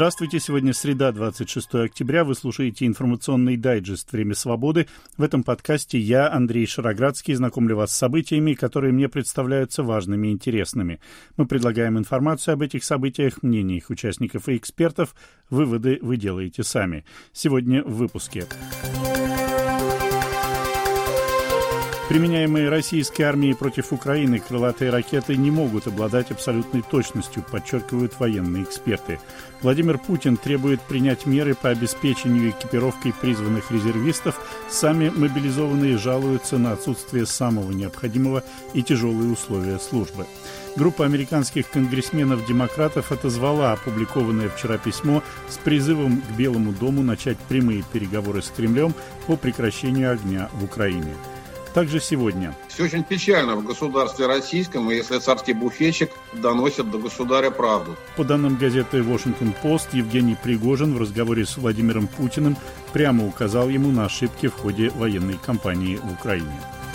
Здравствуйте, сегодня среда, 26 октября. Вы слушаете информационный дайджест «Время свободы». В этом подкасте я, Андрей Шароградский, знакомлю вас с событиями, которые мне представляются важными и интересными. Мы предлагаем информацию об этих событиях, мнения их участников и экспертов. Выводы вы делаете сами. Сегодня в выпуске. Применяемые российской армией против Украины крылатые ракеты не могут обладать абсолютной точностью, подчеркивают военные эксперты. Владимир Путин требует принять меры по обеспечению экипировкой призванных резервистов. Сами мобилизованные жалуются на отсутствие самого необходимого и тяжелые условия службы. Группа американских конгрессменов-демократов отозвала опубликованное вчера письмо с призывом к Белому дому начать прямые переговоры с Кремлем по прекращению огня в Украине. Также сегодня. Все очень печально в государстве российском, если царский буфетчик доносит до государя правду. По данным газеты «Вашингтон-Пост», Евгений Пригожин в разговоре с Владимиром Путиным прямо указал ему на ошибки в ходе военной кампании в Украине.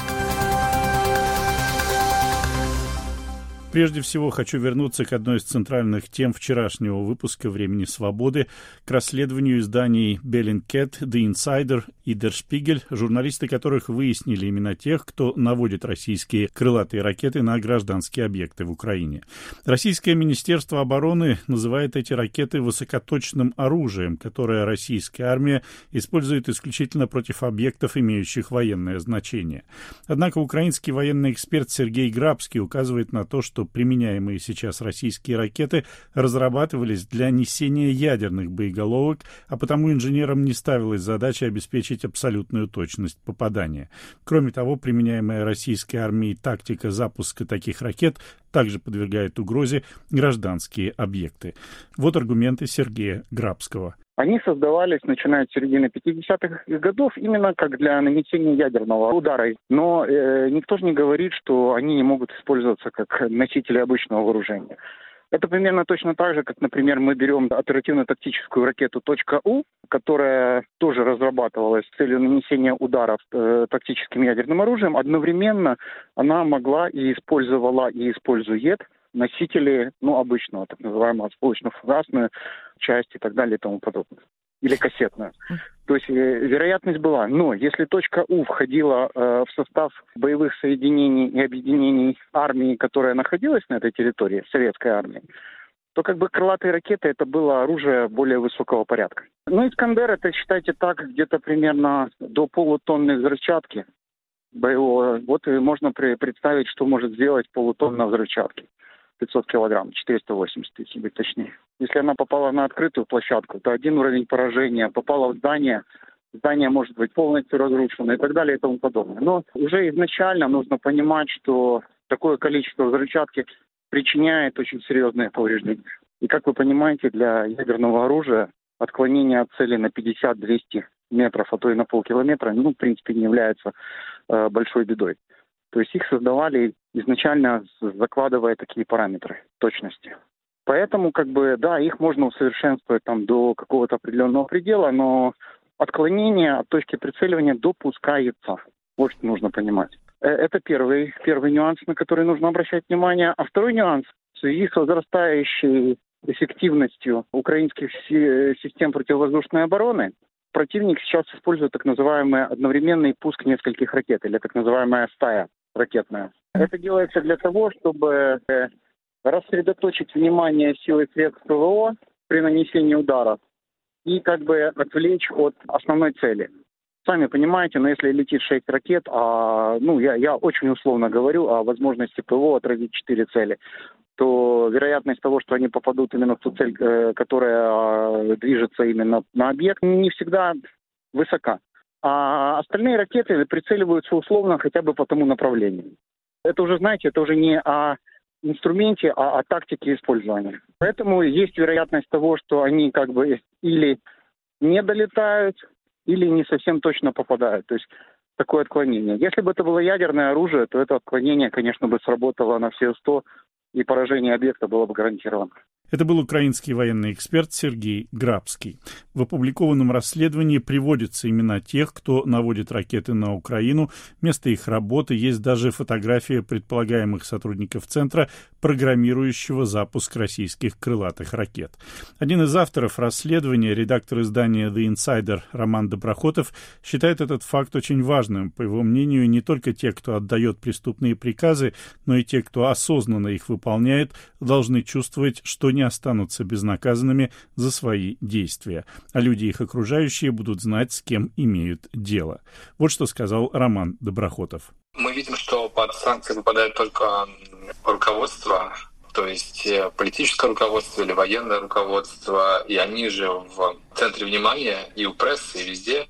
Прежде всего, хочу вернуться к одной из центральных тем вчерашнего выпуска «Времени свободы», к расследованию изданий Bellingcat, The Insider и Der Spiegel, журналисты которых выяснили имена тех, кто наводит российские крылатые ракеты на гражданские объекты в Украине. Российское Министерство обороны называет эти ракеты высокоточным оружием, которое российская армия использует исключительно против объектов, имеющих военное значение. Однако украинский военный эксперт Сергей Грабский указывает на то, что применяемые сейчас российские ракеты разрабатывались для несения ядерных боеголовок, а потому инженерам не ставилась задача обеспечить абсолютную точность попадания. Кроме того, применяемая российской армией тактика запуска таких ракет также подвергает угрозе гражданские объекты. Вот аргументы Сергея Грабского. Они создавались, начиная с середины 50-х годов, именно как для нанесения ядерного удара. Но никто же не говорит, что они не могут использоваться как носители обычного вооружения. Это примерно точно так же, как, например, мы берем оперативно-тактическую ракету «У», которая тоже разрабатывалась с целью нанесения ударов тактическим ядерным оружием. Одновременно она могла и использовала, и использует носители, обычного, так называемого осколочно-фугасную часть и так далее и тому подобное. Или кассетную. То есть вероятность была. Но если «У» входила в состав боевых соединений и объединений армии, которая находилась на этой территории, советской армии, то крылатые ракеты это было оружие более высокого порядка. «Искандер» это, считайте так, где-то примерно до полутонны взрывчатки боевого. Вот и можно представить, что может сделать полутонна взрывчатки. 500 килограмм, 480, если быть точнее. Если она попала на открытую площадку, то один уровень поражения, попала в здание может быть полностью разрушено и так далее и тому подобное. Но уже изначально нужно понимать, что такое количество взрывчатки причиняет очень серьезные повреждения. И как вы понимаете, для ядерного оружия отклонение от цели на 50-200 метров, а то и на полкилометра, в принципе, не является большой бедой. То есть их создавали изначально, закладывая такие параметры точности. Поэтому, их можно усовершенствовать до какого-то определенного предела, но отклонение от точки прицеливания допускается. Вот что нужно понимать. Это первый нюанс, на который нужно обращать внимание. А второй нюанс, в связи с возрастающей эффективностью украинских систем противовоздушной обороны, противник сейчас использует так называемый одновременный пуск нескольких ракет, или так называемая стая ракетная. Это делается для того, чтобы рассредоточить внимание сил и средств ПВО при нанесении ударов и отвлечь от основной цели. Сами понимаете, но если летит 6 ракет, я очень условно говорю о возможности ПВО отразить 4 цели, то вероятность того, что они попадут именно в ту цель, которая движется именно на объект, не всегда высока. А остальные ракеты прицеливаются условно хотя бы по тому направлению. Это уже, это уже не о инструменте, а о тактике использования. Поэтому есть вероятность того, что они или не долетают, или не совсем точно попадают. То есть такое отклонение. Если бы это было ядерное оружие, то это отклонение, конечно, бы сработало на все 100, и поражение объекта было бы гарантировано. Это был украинский военный эксперт Сергей Грабский. В опубликованном расследовании приводятся имена тех, кто наводит ракеты на Украину, место их работы, есть даже фотография предполагаемых сотрудников Центра программирующего запуск российских крылатых ракет. Один из авторов расследования, редактор издания The Insider Роман Доброхотов, считает этот факт очень важным. По его мнению, не только те, кто отдает преступные приказы, но и те, кто осознанно их выполняет, должны чувствовать, что не останутся безнаказанными за свои действия, а люди, их окружающие, будут знать, с кем имеют дело. Вот что сказал Роман Доброхотов. Мы видим, что под санкции попадает только руководство, то есть политическое руководство или военное руководство, и они же в центре внимания и у прессы, и везде.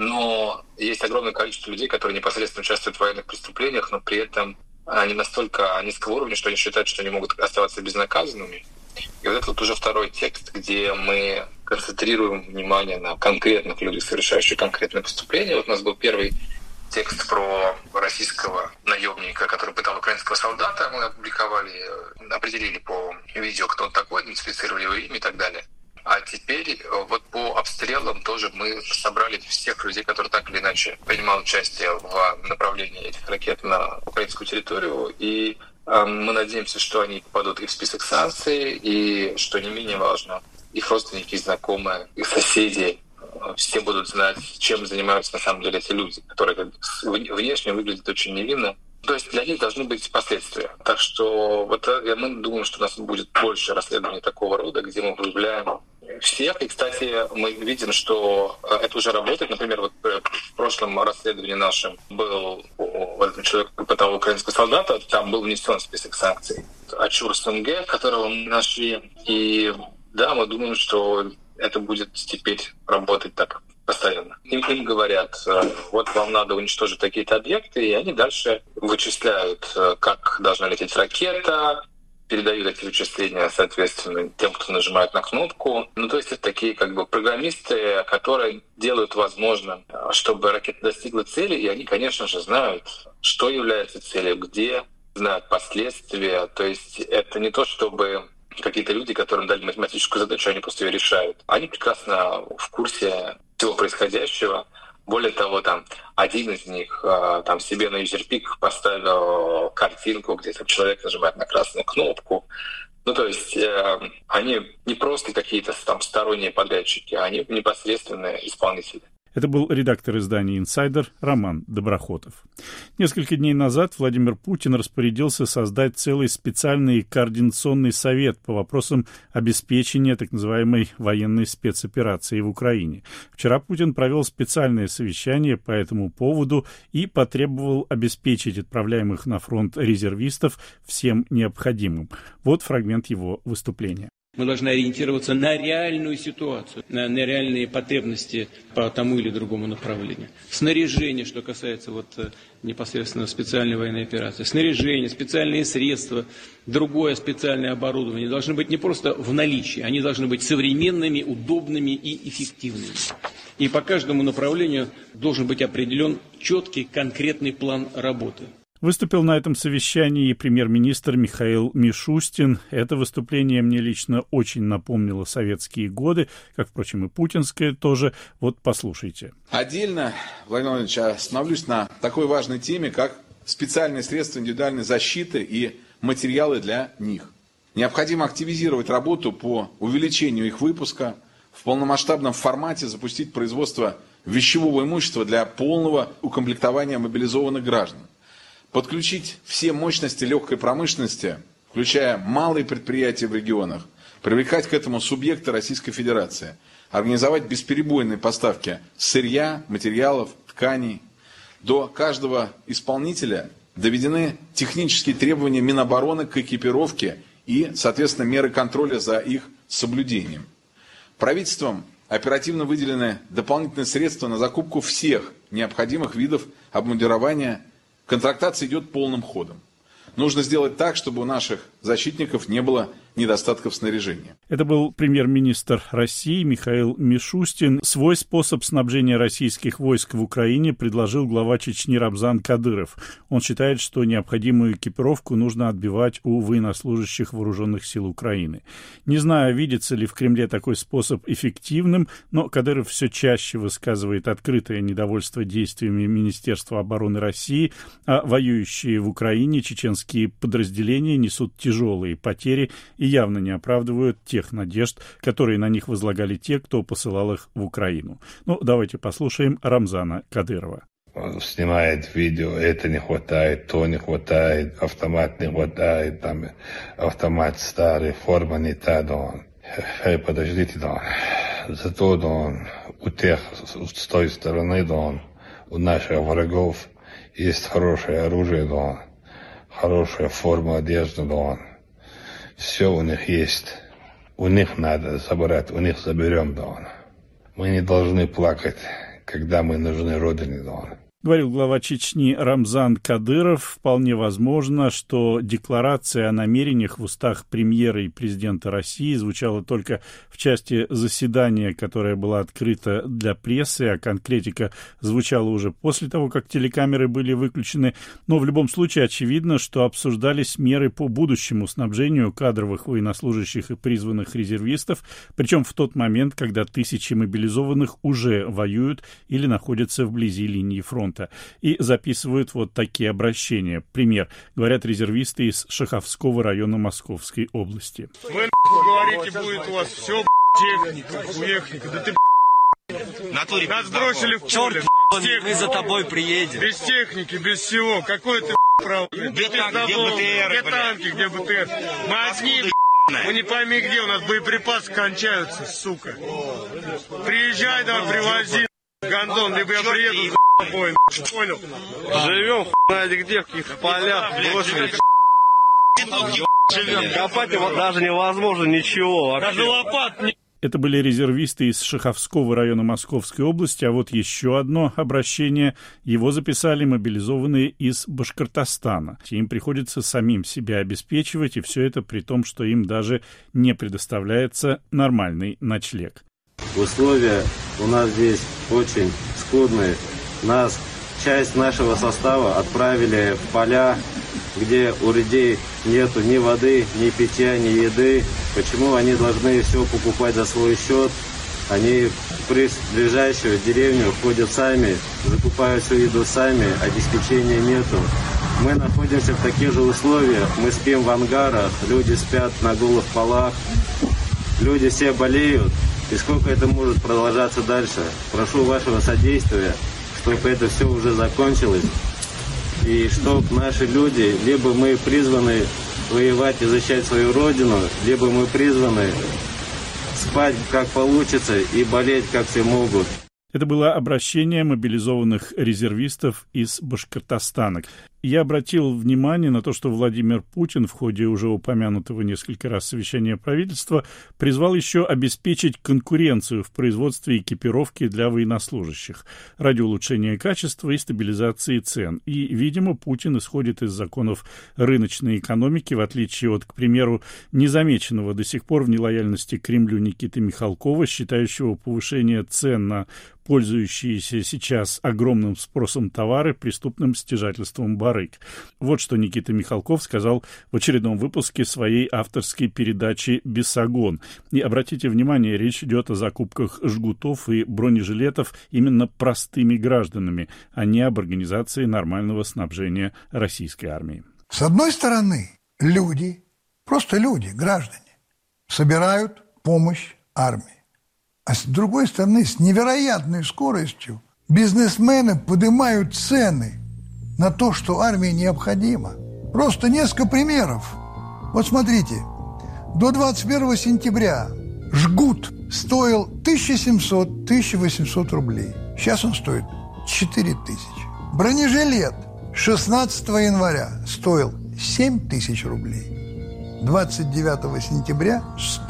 Но есть огромное количество людей, которые непосредственно участвуют в военных преступлениях, но при этом они настолько низкого уровня, что они считают, что они могут оставаться безнаказанными. И вот это вот уже второй текст, где мы концентрируем внимание на конкретных людях, совершающих конкретные преступления. Вот у нас был первый текст про российского наемника, который пытал украинского солдата. Мы опубликовали, определили по видео, кто он такой, идентифицировали его имя и так далее. А теперь вот по обстрелам тоже мы собрали всех людей, которые так или иначе принимали участие в направлении этих ракет на украинскую территорию. И мы надеемся, что они попадут и в список санкций, и, что не менее важно, их родственники, знакомые, их соседи, все будут знать, чем занимаются на самом деле эти люди, которые внешне выглядят очень невинно. То есть для них должны быть последствия. Так что вот мы думаем, что у нас будет больше расследований такого рода, где мы выявляем всех. И, кстати, мы видим, что это уже работает. Например, вот в прошлом расследовании нашем был вот этот человек, пытал украинского солдата, там был внесен в список санкций Ачур Сунге, которого мы нашли. И да, мы думаем, что это будет теперь работать так постоянно. Им говорят, вот вам надо уничтожить такие-то объекты, и они дальше вычисляют, как должна лететь ракета, передают эти вычисления, соответственно, тем, кто нажимает на кнопку. Ну, то есть это такие как бы программисты, которые делают возможным, чтобы ракета достигла цели, и они, конечно же, знают, что является целью, где, знают последствия. То есть это не то, чтобы какие-то люди, которым дали математическую задачу, они просто ее решают. Они прекрасно в курсе всего происходящего. Более того, там один из них там себе на UserPick поставил картинку, где там человек нажимает на красную кнопку. Ну, то есть они не просто какие-то там сторонние подрядчики, они непосредственные исполнители. Это был редактор издания «Инсайдер» Роман Доброхотов. Несколько дней назад Владимир Путин распорядился создать целый специальный координационный совет по вопросам обеспечения так называемой военной спецоперации в Украине. Вчера Путин провел специальное совещание по этому поводу и потребовал обеспечить отправляемых на фронт резервистов всем необходимым. Вот фрагмент его выступления. Мы должны ориентироваться на реальную ситуацию, на реальные потребности по тому или другому направлению. Снаряжение, что касается непосредственно специальной военной операции. Снаряжение, специальные средства, другое специальное оборудование должны быть не просто в наличии, они должны быть современными, удобными и эффективными. И по каждому направлению должен быть определен четкий, конкретный план работы. Выступил на этом совещании и премьер-министр Михаил Мишустин. Это выступление мне лично очень напомнило советские годы, как, впрочем, и путинское тоже. Вот послушайте. Отдельно, Владимир Владимирович, остановлюсь на такой важной теме, как специальные средства индивидуальной защиты и материалы для них. Необходимо активизировать работу по увеличению их выпуска, в полномасштабном формате запустить производство вещевого имущества для полного укомплектования мобилизованных граждан. Подключить все мощности легкой промышленности, включая малые предприятия в регионах, привлекать к этому субъекты Российской Федерации, организовать бесперебойные поставки сырья, материалов, тканей. До каждого исполнителя доведены технические требования Минобороны к экипировке и, соответственно, меры контроля за их соблюдением. Правительством оперативно выделены дополнительные средства на закупку всех необходимых видов обмундирования. Контрактация идет полным ходом. Нужно сделать так, чтобы у наших защитников не было недостатков снаряжения. Это был премьер-министр России Михаил Мишустин. Свой способ снабжения российских войск в Украине предложил глава Чечни Рамзан Кадыров. Он считает, что необходимую экипировку нужно отбивать у военнослужащих вооруженных сил Украины. Не знаю, видится ли в Кремле такой способ эффективным, но Кадыров все чаще высказывает открытое недовольство действиями Министерства обороны России, а воюющие в Украине чеченские подразделения несут тяжелые потери и явно не оправдывают тех надежд, которые на них возлагали те, кто посылал их в Украину. Ну, давайте послушаем Рамзана Кадырова. Он снимает видео, это не хватает, то не хватает, автомат не хватает, там автомат старый, форма не та, да он. Подождите, да он. Зато, да он, у тех, с той стороны, да он, у наших врагов есть хорошее оружие, да он, хорошая форма одежды, да он. Все у них есть. У них надо забрать, у них заберем, да он. Мы не должны плакать, когда мы нужны Родине, да он. Говорил глава Чечни Рамзан Кадыров. Вполне возможно, что декларация о намерениях в устах премьера и президента России звучала только в части заседания, которое было открыто для прессы, а конкретика звучала уже после того, как телекамеры были выключены. Но в любом случае очевидно, что обсуждались меры по будущему снабжению кадровых военнослужащих и призванных резервистов, причем в тот момент, когда тысячи мобилизованных уже воюют или находятся вблизи линии фронта. И записывают вот такие обращения. Пример. Говорят резервисты из Шаховского района Московской области. Вы говорите, будет у вас все техника. Да ты нас бросили в поле. Мы за тобой приедем. Без техники, без всего. Какой ты право? Где танки, где БТР? Мы одни, мы не пойми где, у нас боеприпасы кончаются, сука. Приезжай, давай, привози, гондон, либо я приеду, бой, понял? Живем, знаете где, в каких-то полях, бросили, копать его даже невозможно ничего. Даже лопат не... Это были резервисты из Шаховского района Московской области, а вот еще одно обращение. Его записали мобилизованные из Башкортостана. Им приходится самим себя обеспечивать, и все это при том, что им даже не предоставляется нормальный ночлег. Условия у нас здесь очень скудные. Часть нашего состава отправили в поля, где у людей нету ни воды, ни питья, ни еды. Почему они должны все покупать за свой счет? Они в ближайшую деревню ходят сами, закупают всю еду сами, обеспечения нету. Мы находимся в таких же условиях, мы спим в ангарах, люди спят на голых полах, люди все болеют. И сколько это может продолжаться дальше? Прошу вашего содействия, чтобы это все уже закончилось. И чтобы наши люди, либо мы призваны воевать и защищать свою родину, либо мы призваны спать как получится и болеть как все могут. Это было обращение мобилизованных резервистов из Башкортостана. Я обратил внимание на то, что Владимир Путин в ходе уже упомянутого несколько раз совещания правительства призвал еще обеспечить конкуренцию в производстве экипировки для военнослужащих ради улучшения качества и стабилизации цен. И, видимо, Путин исходит из законов рыночной экономики, в отличие от, к примеру, незамеченного до сих пор в нелояльности к Кремлю Никиты Михалкова, считающего повышение цен на пользующиеся сейчас огромным спросом товары преступным стяжательством барыг. Вот что Никита Михалков сказал в очередном выпуске своей авторской передачи «Бесогон». И обратите внимание, речь идет о закупках жгутов и бронежилетов именно простыми гражданами, а не об организации нормального снабжения российской армии. С одной стороны, люди, просто люди, граждане, собирают помощь армии. А с другой стороны, с невероятной скоростью бизнесмены поднимают цены на то, что армии необходимо. Просто несколько примеров. Вот смотрите, до 21 сентября жгут стоил 1700-1800 рублей. Сейчас он стоит 4000. Бронежилет 16 января стоил 7000 рублей. 29 сентября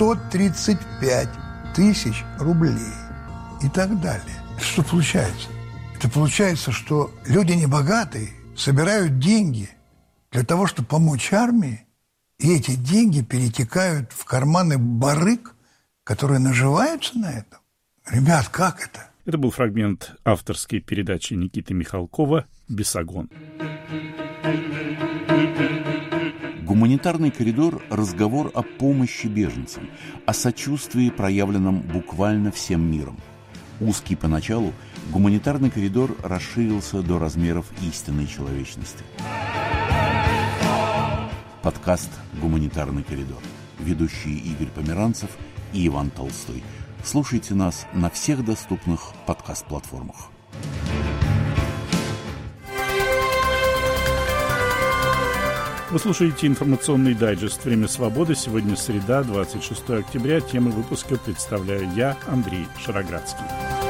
135 тысяч рублей и так далее. Что получается? Это получается, что люди небогатые собирают деньги для того, чтобы помочь армии, И эти деньги перетекают в карманы барыг, которые наживаются на этом. Ребят, как это? Это был фрагмент авторской передачи Никиты Михалкова «Бесогон». Гуманитарный коридор – разговор о помощи беженцам, о сочувствии, проявленном буквально всем миром. Узкий поначалу, гуманитарный коридор расширился до размеров истинной человечности. Подкаст «Гуманитарный коридор». Ведущие Игорь Померанцев и Иван Толстой. Слушайте нас на всех доступных подкаст-платформах. Вы слушаете информационный дайджест «Время свободы». Сегодня среда, 26 октября. Темы выпуска представляю я, Андрей Шароградский.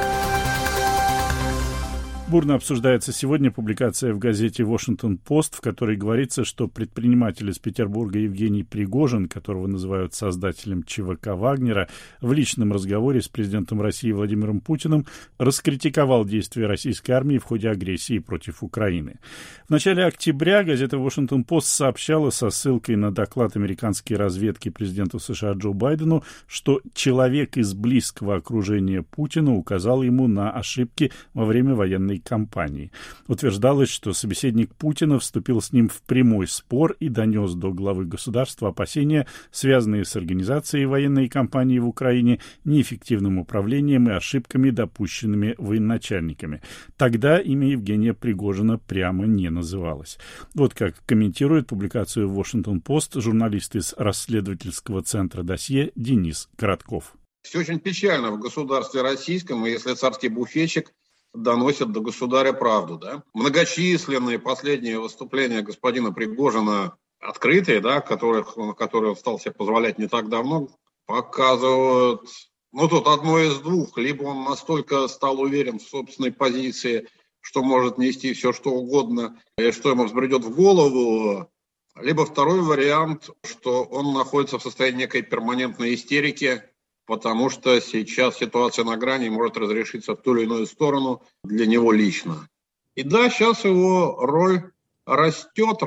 Бурно обсуждается сегодня публикация в газете «Вашингтон-Пост», в которой говорится, что предприниматель из Петербурга Евгений Пригожин, которого называют создателем ЧВК «Вагнера», в личном разговоре с президентом России Владимиром Путиным раскритиковал действия российской армии в ходе агрессии против Украины. В начале октября газета «Вашингтон-Пост» сообщала со ссылкой на доклад американской разведки президенту США Джо Байдену, что человек из близкого окружения Путина указал ему на ошибки во время военной кампании. Утверждалось, что собеседник Путина вступил с ним в прямой спор и донес до главы государства опасения, связанные с организацией военной кампании в Украине, неэффективным управлением и ошибками, допущенными военачальниками. Тогда имя Евгения Пригожина прямо не называлось. Вот как комментирует публикацию в «Вашингтон-Пост» журналист из расследовательского центра «Досье» Денис Коротков. Все очень печально в государстве российском, и если царский буфетчик доносят до государя правду, да? Многочисленные последние выступления господина Пригожина, открытые, да, которые он стал себе позволять не так давно, показывают, тут одно из двух. Либо он настолько стал уверен в собственной позиции, что может нести все, что угодно, и что ему взбредет в голову, либо второй вариант, что он находится в состоянии некой перманентной истерики, потому что сейчас ситуация на грани может разрешиться в ту или иную сторону для него лично. И да, сейчас его роль растет,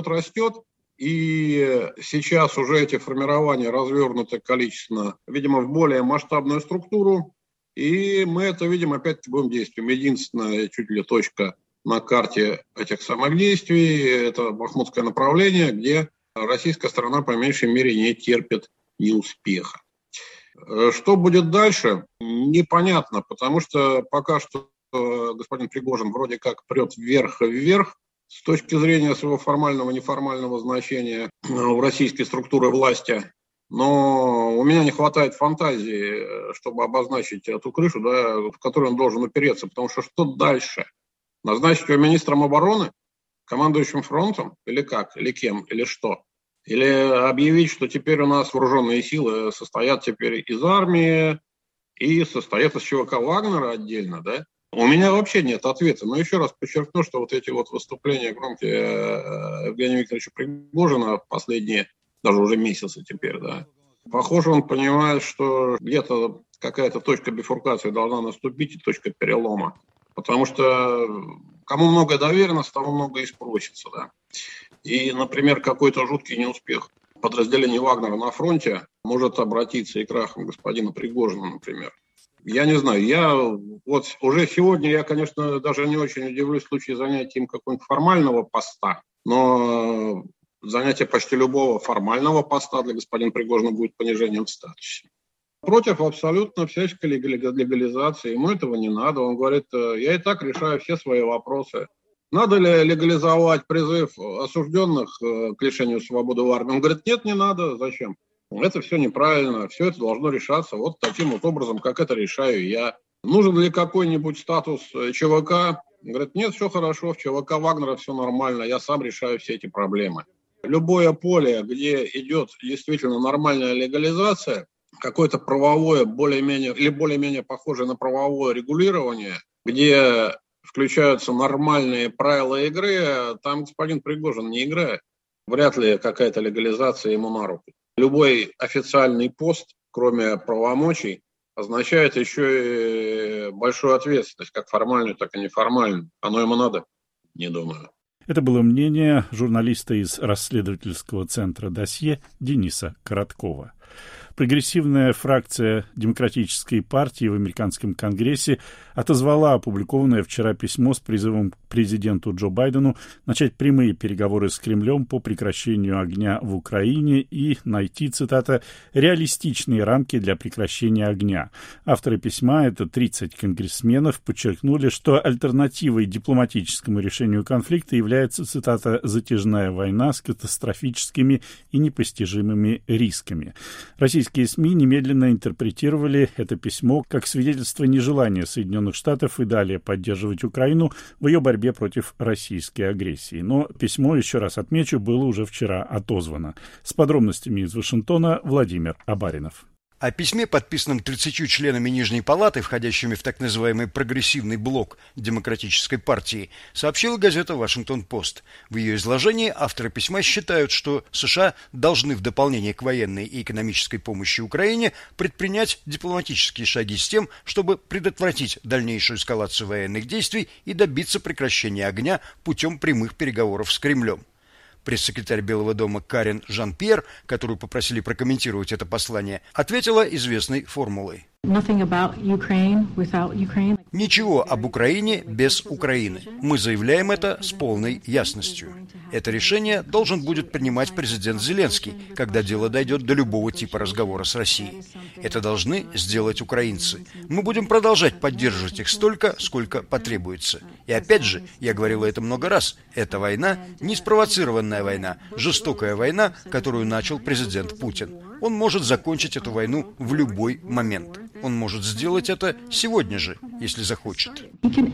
и сейчас уже эти формирования развернуты количественно, видимо, в более масштабную структуру, и мы это видим опять боевым действием. Единственная чуть ли точка на карте этих самых действий – это бахмутское направление, где российская сторона по меньшей мере не терпит неуспеха. Что будет дальше, непонятно, потому что пока что господин Пригожин вроде как прет вверх и вверх с точки зрения своего формального и неформального значения в российской структуре власти. Но у меня не хватает фантазии, чтобы обозначить эту крышу, да, в которую он должен упереться, потому что дальше? Назначить его министром обороны, командующим фронтом, или как, или кем, или что? Или объявить, что теперь у нас вооруженные силы состоят теперь из армии и состоят из ЧВК Вагнера отдельно, да? У меня вообще нет ответа. Но еще раз подчеркну, что вот эти вот выступления громкие Евгения Викторовича Пригожина последние, даже уже месяцы теперь, да, похоже, он понимает, что где-то какая-то точка бифуркации должна наступить и точка перелома. Потому что кому много доверено, тому много и спросится, да. И, например, какой-то жуткий неуспех подразделения Вагнера на фронте может обратиться и крахом господина Пригожина, например. Я не знаю, уже сегодня я, конечно, даже не очень удивлюсь в случае занятия им какого-нибудь формального поста, но занятие почти любого формального поста для господина Пригожина будет понижением в статусе. Против абсолютно всяческой легализации, ему этого не надо. Он говорит, я и так решаю все свои вопросы. Надо ли легализовать призыв осужденных к лишению свободы в армии? Он говорит, нет, не надо. Зачем? Это все неправильно. Все это должно решаться вот таким вот образом, как это решаю я. Нужен ли какой-нибудь статус ЧВК? Он говорит, нет, все хорошо, в ЧВК Вагнера все нормально, я сам решаю все эти проблемы. Любое поле, где идет действительно нормальная легализация, какое-то правовое, более-менее похожее на правовое регулирование, где включаются нормальные правила игры, там господин Пригожин не играет. Вряд ли какая-то легализация ему на руку. Любой официальный пост, кроме правомочий, означает еще и большую ответственность, как формальную, так и неформальную. Оно ему надо? Не думаю. Это было мнение журналиста из расследовательского центра «Досье» Дениса Короткова. Прогрессивная фракция Демократической партии в американском Конгрессе отозвала опубликованное вчера письмо с призывом к президенту Джо Байдену начать прямые переговоры с Кремлем по прекращению огня в Украине и найти, цитата, «реалистичные рамки для прекращения огня». Авторы письма, это 30 конгрессменов, подчеркнули, что альтернативой дипломатическому решению конфликта является, цитата, «затяжная война с катастрофическими и непостижимыми рисками». Российские СМИ немедленно интерпретировали это письмо как свидетельство нежелания Соединенных Штатов и далее поддерживать Украину в ее борьбе против российской агрессии. Но письмо, еще раз отмечу, было уже вчера отозвано. С подробностями из Вашингтона Владимир Абаринов. О письме, подписанном 30 членами Нижней Палаты, входящими в так называемый прогрессивный блок Демократической партии, сообщила газета «Вашингтон-Пост». В ее изложении авторы письма считают, что США должны в дополнение к военной и экономической помощи Украине предпринять дипломатические шаги с тем, чтобы предотвратить дальнейшую эскалацию военных действий и добиться прекращения огня путем прямых переговоров с Кремлем. Пресс-секретарь Белого дома Карен Жан-Пьер, которую попросили прокомментировать это послание, ответила известной формулой. Ничего об Украине без Украины. Мы заявляем это с полной ясностью. Это решение должен будет принимать президент Зеленский, когда дело дойдет до любого типа разговора с Россией. Это должны сделать украинцы. Мы будем продолжать поддерживать их столько, сколько потребуется. И опять же, я говорил это много раз, эта война не спровоцированная война, жестокая война, которую начал президент Путин. Он может закончить эту войну в любой момент. Он может сделать это сегодня же, если захочет.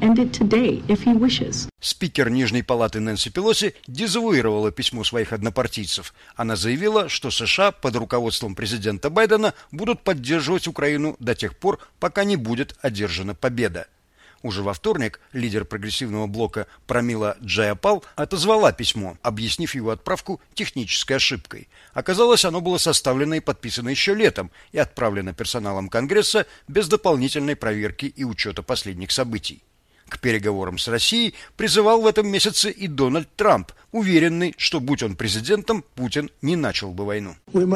Спикер Нижней Палаты Нэнси Пелоси дезавуировала письмо своих однопартийцев. Она заявила, что США под руководством президента Байдена будут поддерживать Украину до тех пор, пока не будет одержана победа. Уже во вторник лидер прогрессивного блока Прамила Джаяпал отозвала письмо, объяснив его отправку технической ошибкой. Оказалось, оно было составлено и подписано еще летом и отправлено персоналом Конгресса без дополнительной проверки и учета последних событий. К переговорам с Россией призывал в этом месяце и Дональд Трамп, уверенный, что, будь он президентом, Путин не начал бы войну.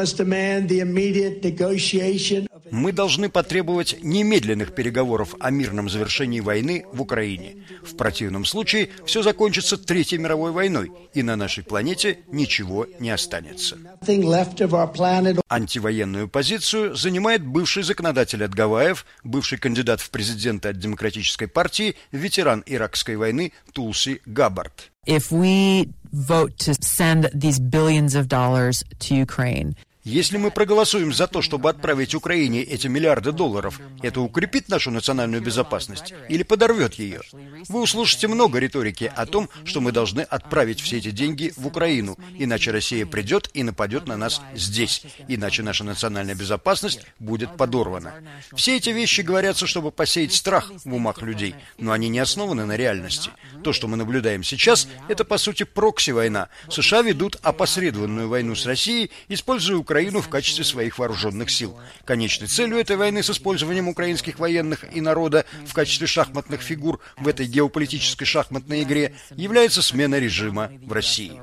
Мы должны потребовать немедленных переговоров о мирном завершении войны в Украине. В противном случае все закончится Третьей мировой войной, и на нашей планете ничего не останется. Антивоенную позицию занимает бывший законодатель от Гавайев, бывший кандидат в президенты от Демократической партии, ветеран иракской войны Тулси Габбард. If we vote to send these billions of dollars to Ukraine, если мы проголосуем за то, чтобы отправить Украине эти миллиарды долларов, это укрепит нашу национальную безопасность или подорвет ее? Вы услышите много риторики о том, что мы должны отправить все эти деньги в Украину, иначе Россия придет и нападет на нас здесь, иначе наша национальная безопасность будет подорвана. Все эти вещи говорятся, чтобы посеять страх в умах людей, но они не основаны на реальности. То, что мы наблюдаем сейчас, это по сути прокси-война. США ведут опосредованную войну с Россией, используя Украину в качестве своих вооруженных сил. Конечной целью этой войны с использованием украинских военных и народа в качестве шахматных фигур в этой геополитической шахматной игре является смена режима в России.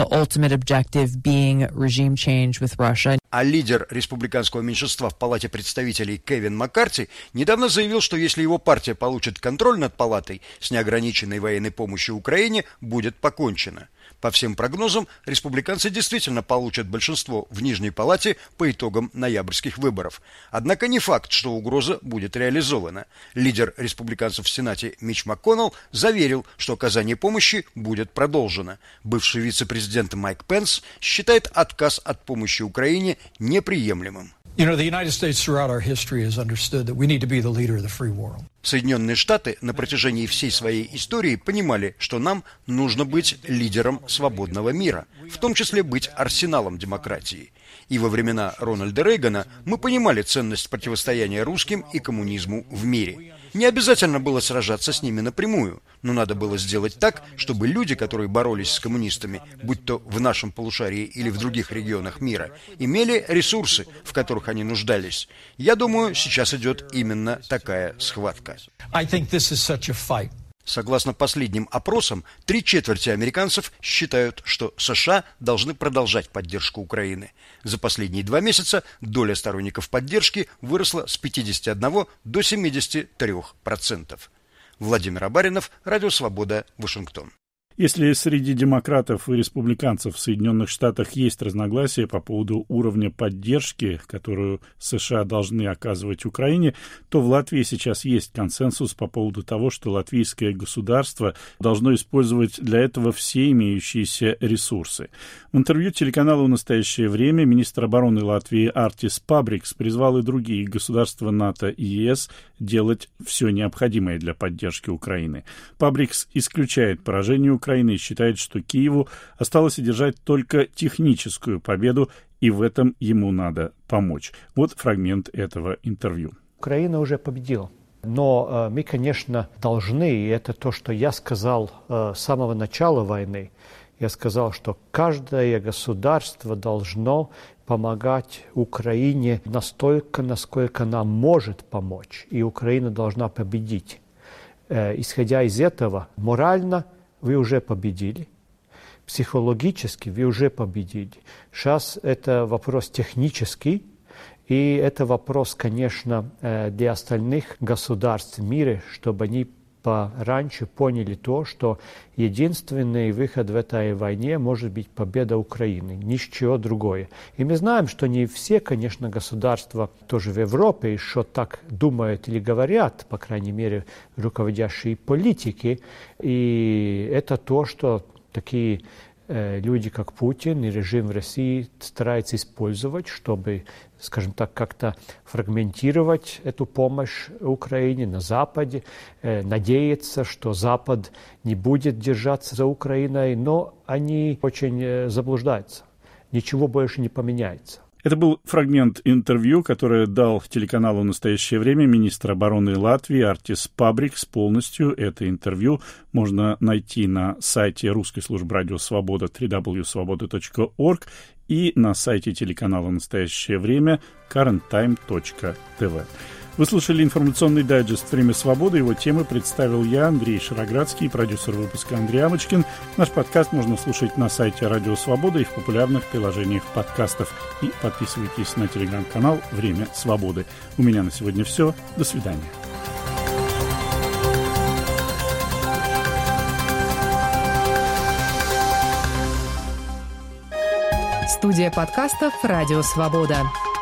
А лидер республиканского меньшинства в Палате представителей Кевин Маккарти недавно заявил, что если его партия получит контроль над палатой, с неограниченной военной помощью Украине будет покончено. По всем прогнозам, республиканцы действительно получат большинство в Нижней Палате по итогам ноябрьских выборов. Однако не факт, что угроза будет реализована. Лидер республиканцев в Сенате Митч МакКоннелл заверил, что оказание помощи будет продолжено. Бывший вице-президент Майк Пенс считает отказ от помощи Украине неприемлемым. Соединенные Штаты на протяжении всей своей истории понимали, что нам нужно быть лидером свободного мира, в том числе быть арсеналом демократии. И во времена Рональда Рейгана мы понимали ценность противостояния русским и коммунизму в мире. Не обязательно было сражаться с ними напрямую, но надо было сделать так, чтобы люди, которые боролись с коммунистами, будь то в нашем полушарии или в других регионах мира, имели ресурсы, в которых они нуждались. Я думаю, сейчас идет именно такая схватка. Согласно последним опросам, 3/4 американцев считают, что США должны продолжать поддержку Украины. За последние 2 месяца доля сторонников поддержки выросла с 51 до 73%. Владимир Абаринов, Радио Свобода, Вашингтон. Если среди демократов и республиканцев в Соединенных Штатах есть разногласия по поводу уровня поддержки, которую США должны оказывать Украине, то в Латвии сейчас есть консенсус по поводу того, что латвийское государство должно использовать для этого все имеющиеся ресурсы. В интервью телеканалу «Настоящее время» министр обороны Латвии Артис Пабрикс призвал и другие государства НАТО и ЕС делать все необходимое для поддержки Украины. Пабрикс исключает поражение Украины и считает, что Киеву осталось одержать только техническую победу, и в этом ему надо помочь. Вот фрагмент этого интервью. Украина уже победила. Но мы, конечно, должны, и это то, что я сказал с самого начала войны, я сказал, что каждое государство должно помогать Украине настолько, насколько она может помочь, и Украина должна победить. Исходя из этого, морально вы уже победили, психологически вы уже победили. Сейчас это вопрос технический, и это вопрос, конечно, для остальных государств в мире, чтобы они пораньше поняли то, что единственный выход в этой войне может быть победа Украины, ничего другое. И мы знаем, что не все, конечно, государства тоже в Европе еще так думают или говорят, по крайней мере, руководящие политики. И это то, что такие люди, как Путин и режим в России стараются использовать, чтобы, скажем так, как-то фрагментировать эту помощь Украине на Западе, надеяться, что Запад не будет держаться за Украиной, но они очень заблуждаются. Ничего больше не поменяется. Это был фрагмент интервью, которое дал телеканалу «Настоящее время» министр обороны Латвии Артис Пабрикс. Полностью это интервью можно найти на сайте русской службы «Радио Свобода» www.svoboda.org и на сайте телеканала «Настоящее время» currenttime.tv. Вы слушали информационный дайджест «Время свободы». Его темы представил я, Андрей Шароградский, продюсер выпуска Андрей Амочкин. Наш подкаст можно слушать на сайте Радио Свобода и в популярных приложениях подкастов. И подписывайтесь на телеграм-канал «Время свободы». У меня на сегодня все. До свидания. Студия подкастов «Радио Свобода».